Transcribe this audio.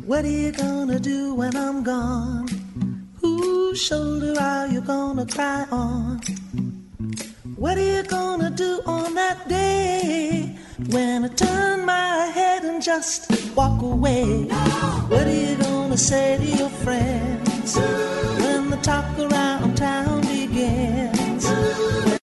What are you gonna do when I'm gone? Whose shoulder are you gonna cry on? What are you gonna do on that day when I turn my head and just walk away? What are you gonna say to your friends?